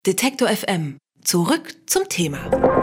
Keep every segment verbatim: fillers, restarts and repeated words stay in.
Detektor F M. Zurück zum Thema.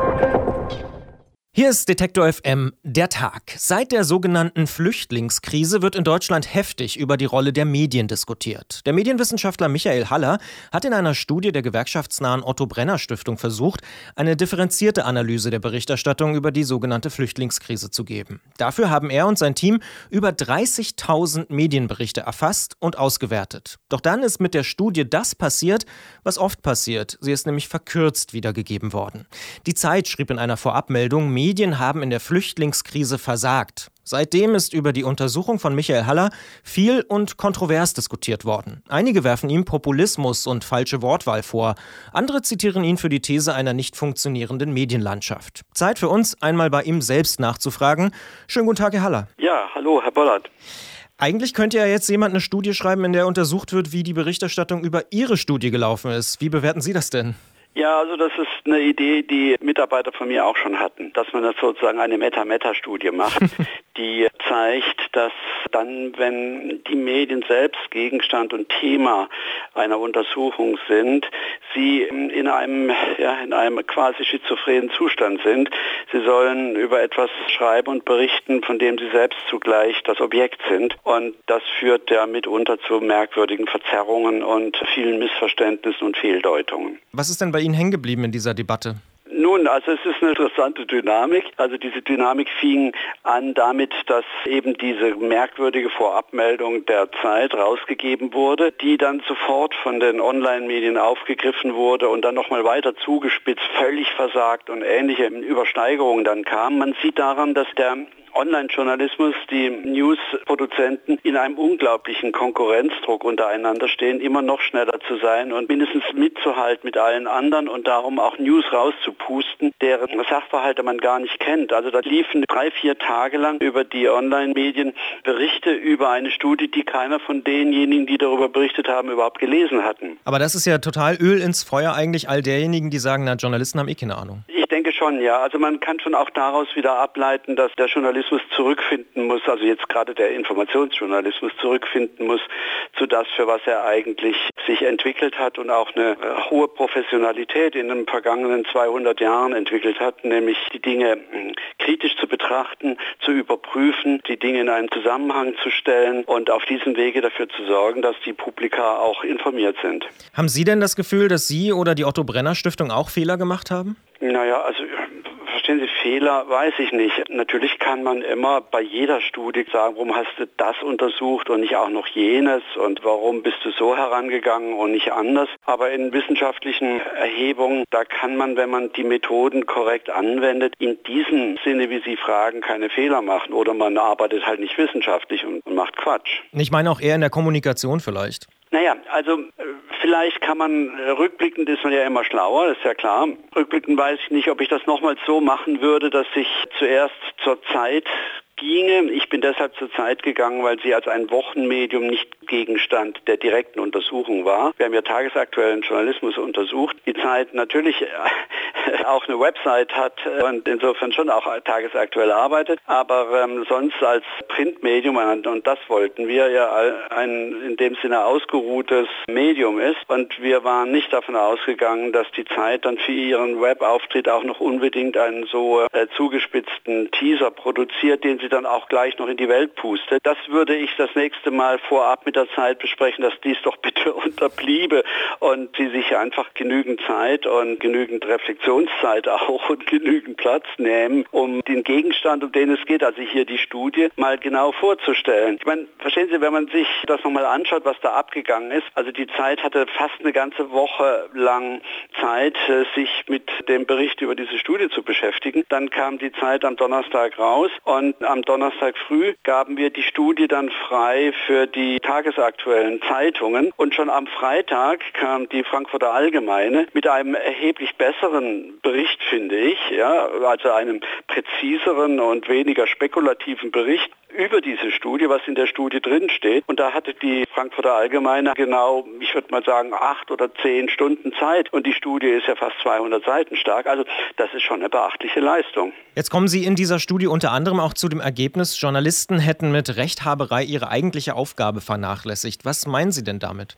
Hier ist Detektor F M, der Tag. Seit der sogenannten Flüchtlingskrise wird in Deutschland heftig über die Rolle der Medien diskutiert. Der Medienwissenschaftler Michael Haller hat in einer Studie der gewerkschaftsnahen Otto-Brenner-Stiftung versucht, eine differenzierte Analyse der Berichterstattung über die sogenannte Flüchtlingskrise zu geben. Dafür haben er und sein Team über dreißigtausend Medienberichte erfasst und ausgewertet. Doch dann ist mit der Studie das passiert, was oft passiert. Sie ist nämlich verkürzt wiedergegeben worden. Die Zeit schrieb in einer Vorabmeldung, Medien haben in der Flüchtlingskrise versagt. Seitdem ist über die Untersuchung von Michael Haller viel und kontrovers diskutiert worden. Einige werfen ihm Populismus und falsche Wortwahl vor. Andere zitieren ihn für die These einer nicht funktionierenden Medienlandschaft. Zeit für uns, einmal bei ihm selbst nachzufragen. Schönen guten Tag, Herr Haller. Ja, hallo, Herr Bollert. Eigentlich könnte ja jetzt jemand eine Studie schreiben, in der untersucht wird, wie die Berichterstattung über Ihre Studie gelaufen ist. Wie bewerten Sie das denn? Ja, also das ist eine Idee, die Mitarbeiter von mir auch schon hatten, dass man das sozusagen eine Meta-Meta-Studie macht, die zeigt, dass dann, wenn die Medien selbst Gegenstand und Thema einer Untersuchung sind, sie in einem, ja, in einem quasi schizophrenen Zustand sind. Sie sollen über etwas schreiben und berichten, von dem sie selbst zugleich das Objekt sind. Und das führt ja mitunter zu merkwürdigen Verzerrungen und vielen Missverständnissen und Fehldeutungen. Was ist denn bei Ihnen hängen geblieben in dieser Debatte? Nun, also es ist eine interessante Dynamik. Also diese Dynamik fing an damit, dass eben diese merkwürdige Vorabmeldung der Zeit rausgegeben wurde, die dann sofort von den Online-Medien aufgegriffen wurde und dann nochmal weiter zugespitzt, völlig versagt und ähnliche Übersteigerungen dann kamen. Man sieht daran, dass der Online-Journalismus, die News-Produzenten in einem unglaublichen Konkurrenzdruck untereinander stehen, immer noch schneller zu sein und mindestens mitzuhalten mit allen anderen und darum auch News rauszupusten, deren Sachverhalte man gar nicht kennt. Also da liefen drei, vier Tage lang über die Online-Medien Berichte über eine Studie, die keiner von denjenigen, die darüber berichtet haben, überhaupt gelesen hatten. Aber das ist ja total Öl ins Feuer eigentlich all derjenigen, die sagen, na, Journalisten haben eh keine Ahnung. Ich denke schon, ja. Also man kann schon auch daraus wieder ableiten, dass der Journalismus zurückfinden muss, also jetzt gerade der Informationsjournalismus zurückfinden muss zu das, für was er eigentlich sich entwickelt hat und auch eine äh, hohe Professionalität in den vergangenen zweihundert Jahren entwickelt hat, nämlich die Dinge äh, kritisch zu betrachten, zu überprüfen, die Dinge in einen Zusammenhang zu stellen und auf diesem Wege dafür zu sorgen, dass die Publika auch informiert sind. Haben Sie denn das Gefühl, dass Sie oder die Otto-Brenner-Stiftung auch Fehler gemacht haben? Naja, also verstehen Sie, Fehler weiß ich nicht. Natürlich kann man immer bei jeder Studie sagen, warum hast du das untersucht und nicht auch noch jenes und warum bist du so herangegangen und nicht anders. Aber in wissenschaftlichen Erhebungen, da kann man, wenn man die Methoden korrekt anwendet, in diesem Sinne, wie Sie fragen, keine Fehler machen. Oder man arbeitet halt nicht wissenschaftlich und, und macht Quatsch. Ich meine auch eher in der Kommunikation vielleicht. Naja, also vielleicht kann man, rückblickend ist man ja immer schlauer, das ist ja klar. Rückblickend weiß ich nicht, ob ich das nochmals so machen würde, dass ich zuerst zur Zeit ginge. Ich bin deshalb zur Zeit gegangen, weil sie als ein Wochenmedium nicht Gegenstand der direkten Untersuchung war. Wir haben ja tagesaktuellen Journalismus untersucht. Die Zeit natürlich auch eine Website hat und insofern schon auch tagesaktuell arbeitet, aber ähm, sonst als Printmedium, und das wollten wir ja, ein in dem Sinne ausgeruhtes Medium ist. Und wir waren nicht davon ausgegangen, dass die Zeit dann für ihren Webauftritt auch noch unbedingt einen so äh, zugespitzten Teaser produziert, den sie dann auch gleich noch in die Welt pustet. Das würde ich das nächste Mal vorab mit der Zeit besprechen, dass dies doch bitte unterbliebe und sie sich einfach genügend Zeit und genügend Reflexionszeit auch und genügend Platz nehmen, um den Gegenstand, um den es geht, also hier die Studie, mal genau vorzustellen. Ich meine, verstehen Sie, wenn man sich das nochmal anschaut, was da abgegangen ist, also die Zeit hatte fast eine ganze Woche lang Zeit, sich mit dem Bericht über diese Studie zu beschäftigen. Dann kam die Zeit am Donnerstag raus und am Donnerstag früh gaben wir die Studie dann frei für die tagesaktuellen Zeitungen und schon am Freitag kam die Frankfurter Allgemeine mit einem erheblich besseren Bericht, finde ich, ja, also einem präziseren und weniger spekulativen Bericht über diese Studie, was in der Studie drin steht. Und da hatte die Frankfurter Allgemeine genau, ich würde mal sagen, acht oder zehn Stunden Zeit. Und die Studie ist ja fast zweihundert Seiten stark. Also das ist schon eine beachtliche Leistung. Jetzt kommen Sie in dieser Studie unter anderem auch zu dem Ergebnis, Journalisten hätten mit Rechthaberei ihre eigentliche Aufgabe vernachlässigt. Was meinen Sie denn damit?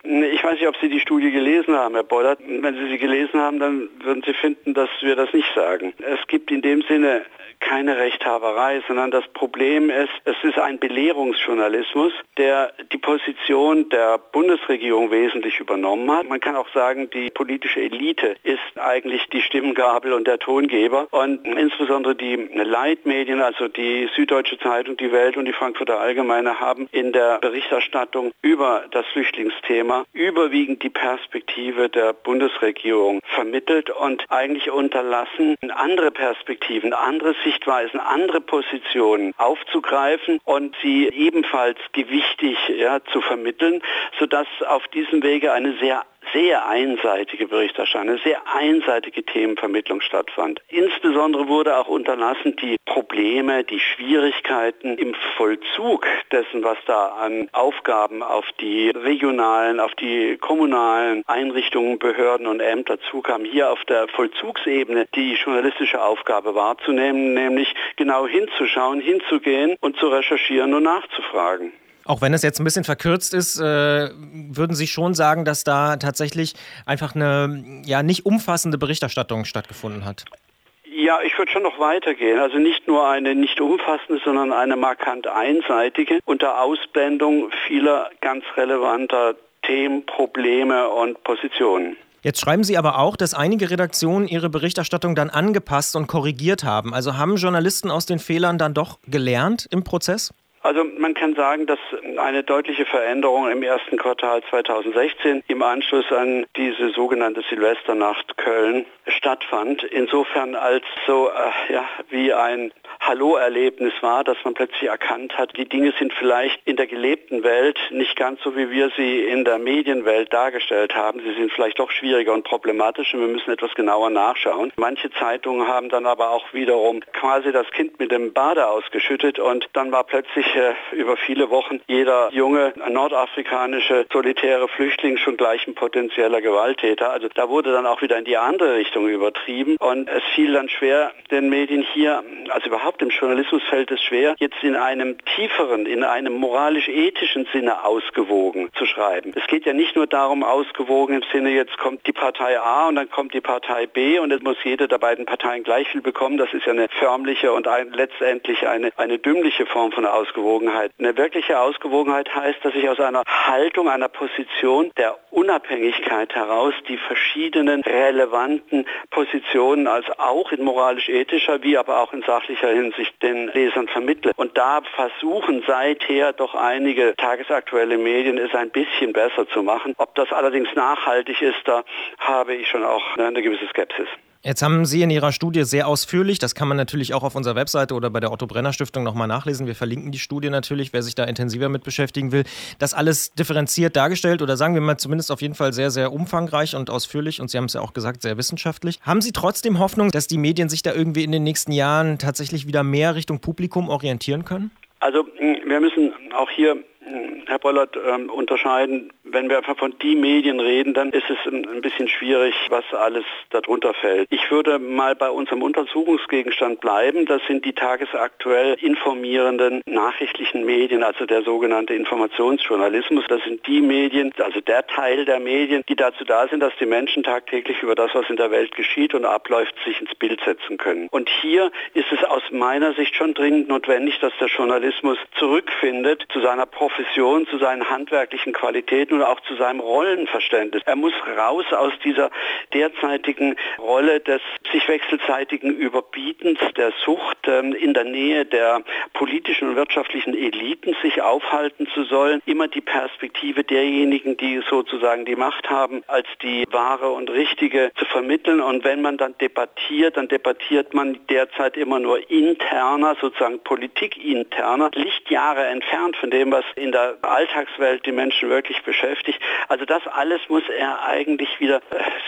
Ich weiß nicht, ob Sie die Studie gelesen haben, Herr Bollert. Wenn Sie sie gelesen haben, dann würden Sie finden, dass wir das nicht sagen. Es gibt in dem Sinne keine Rechthaberei, sondern das Problem ist, es ist ein Belehrungsjournalismus, der die Position der Bundesregierung wesentlich übernommen hat. Man kann auch sagen, die politische Elite ist eigentlich die Stimmgabel und der Tongeber. Und insbesondere die Leitmedien, also die Süddeutsche Zeitung, die Welt und die Frankfurter Allgemeine, haben in der Berichterstattung über das Flüchtlingsthema überwiegend die Perspektive der Bundesregierung vermittelt und eigentlich unterlassen, andere Perspektiven, andere Sichtweisen, andere Positionen aufzugreifen und sie ebenfalls gewichtig ja, zu vermitteln, sodass auf diesem Wege eine sehr sehr einseitige Berichterstattung, eine sehr einseitige Themenvermittlung stattfand. Insbesondere wurde auch unterlassen, die Probleme, die Schwierigkeiten im Vollzug dessen, was da an Aufgaben auf die regionalen, auf die kommunalen Einrichtungen, Behörden und Ämter zukam, hier auf der Vollzugsebene die journalistische Aufgabe wahrzunehmen, nämlich genau hinzuschauen, hinzugehen und zu recherchieren und nachzufragen. Auch wenn es jetzt ein bisschen verkürzt ist, äh, würden Sie schon sagen, dass da tatsächlich einfach eine ja nicht umfassende Berichterstattung stattgefunden hat? Ja, ich würde schon noch weitergehen. Also nicht nur eine nicht umfassende, sondern eine markant einseitige unter Ausblendung vieler ganz relevanter Themen, Probleme und Positionen. Jetzt schreiben Sie aber auch, dass einige Redaktionen ihre Berichterstattung dann angepasst und korrigiert haben. Also haben Journalisten aus den Fehlern dann doch gelernt im Prozess? Also man kann sagen, dass eine deutliche Veränderung im ersten Quartal zweitausendsechzehn im Anschluss an diese sogenannte Silvesternacht Köln stattfand. Insofern als so äh, ja, wie ein Hallo-Erlebnis war, dass man plötzlich erkannt hat, die Dinge sind vielleicht in der gelebten Welt nicht ganz so, wie wir sie in der Medienwelt dargestellt haben. Sie sind vielleicht doch schwieriger und problematischer. Wir müssen etwas genauer nachschauen. Manche Zeitungen haben dann aber auch wiederum quasi das Kind mit dem Bade ausgeschüttet und dann war plötzlich äh, über viele Wochen jeder junge nordafrikanische solitäre Flüchtling schon gleich ein potenzieller Gewalttäter. Also da wurde dann auch wieder in die andere Richtung übertrieben und es fiel dann schwer, den Medien hier, also überhaupt im Journalismus fällt es schwer, jetzt in einem tieferen, in einem moralisch-ethischen Sinne ausgewogen zu schreiben. Es geht ja nicht nur darum, ausgewogen im Sinne, jetzt kommt die Partei A und dann kommt die Partei B und jetzt muss jede der beiden Parteien gleich viel bekommen. Das ist ja eine förmliche und ein, letztendlich eine, eine dümmliche Form von Ausgewogenheit. Eine wirkliche Ausgewogenheit heißt, dass ich aus einer Haltung, einer Position der Unabhängigkeit heraus die verschiedenen relevanten Positionen als auch in moralisch-ethischer wie aber auch in sachlicher Hinsicht den Lesern vermittle. Und da versuchen seither doch einige tagesaktuelle Medien es ein bisschen besser zu machen. Ob das allerdings nachhaltig ist, da habe ich schon auch eine gewisse Skepsis. Jetzt haben Sie in Ihrer Studie sehr ausführlich, das kann man natürlich auch auf unserer Webseite oder bei der Otto-Brenner-Stiftung nochmal nachlesen, wir verlinken die Studie natürlich, wer sich da intensiver mit beschäftigen will, das alles differenziert dargestellt oder sagen wir mal zumindest auf jeden Fall sehr, sehr umfangreich und ausführlich und Sie haben es ja auch gesagt, sehr wissenschaftlich. Haben Sie trotzdem Hoffnung, dass die Medien sich da irgendwie in den nächsten Jahren tatsächlich wieder mehr Richtung Publikum orientieren können? Also wir müssen auch hier, Herr Bollert, ähm, unterscheiden. Wenn wir einfach von die Medien reden, dann ist es ein bisschen schwierig, was alles darunter fällt. Ich würde mal bei unserem Untersuchungsgegenstand bleiben. Das sind die tagesaktuell informierenden nachrichtlichen Medien, also der sogenannte Informationsjournalismus. Das sind die Medien, also der Teil der Medien, die dazu da sind, dass die Menschen tagtäglich über das, was in der Welt geschieht und abläuft, sich ins Bild setzen können. Und hier ist es aus meiner Sicht schon dringend notwendig, dass der Journalismus zurückfindet zu seiner Profession, zu seinen handwerklichen Qualitäten und auch zu seinem Rollenverständnis. Er muss raus aus dieser derzeitigen Rolle des sich wechselseitigen Überbietens, der Sucht, ähm, in der Nähe der politischen und wirtschaftlichen Eliten sich aufhalten zu sollen. Immer die Perspektive derjenigen, die sozusagen die Macht haben, als die wahre und richtige zu vermitteln. Und wenn man dann debattiert, dann debattiert man derzeit immer nur interner, sozusagen politikinterner, Lichtjahre entfernt von dem, was in der Alltagswelt die Menschen wirklich beschäftigt. Also das alles muss er eigentlich wieder äh, sich ab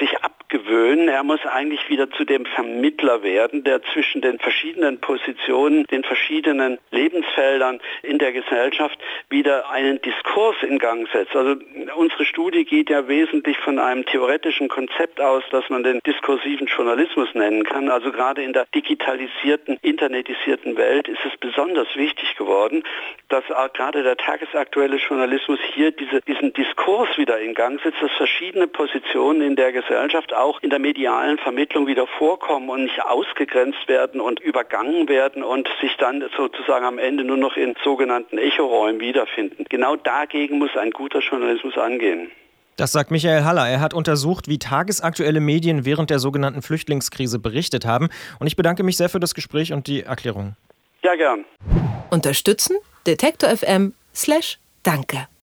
abgewöhnen. Er muss eigentlich wieder zu dem Vermittler werden, der zwischen den verschiedenen Positionen, den verschiedenen Lebensfeldern in der Gesellschaft wieder einen Diskurs in Gang setzt. Also unsere Studie geht ja wesentlich von einem theoretischen Konzept aus, das man den diskursiven Journalismus nennen kann. Also gerade in der digitalisierten, internetisierten Welt ist es besonders wichtig geworden, dass auch gerade der tagesaktuelle Journalismus hier diese, diesen Diskurs wieder in Gang setzt, dass verschiedene Positionen in der Gesellschaft auch in der medialen Vermittlung wieder vorkommen und nicht ausgegrenzt werden und übergangen werden und sich dann sozusagen am Ende nur noch in sogenannten Echoräumen wiederfinden. Genau dagegen muss ein guter Journalismus angehen. Das sagt Michael Haller. Er hat untersucht, wie tagesaktuelle Medien während der sogenannten Flüchtlingskrise berichtet haben. Und ich bedanke mich sehr für das Gespräch und die Erklärung. Ja, gern. Unterstützen? Detektor F M slash Danke.